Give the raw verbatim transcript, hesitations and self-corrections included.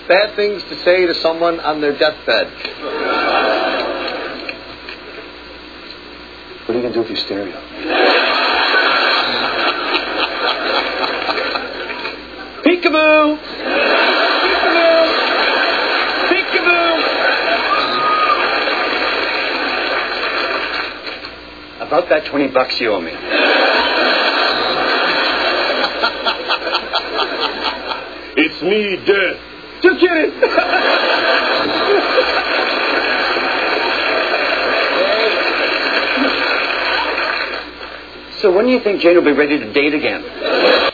bad things to say to someone on their deathbed. What are you going to do with your stereo? Peekaboo! Peekaboo! Peekaboo! About that twenty bucks you owe me. It's me, Death. Just kidding! So when do you think Jane will be ready to date again?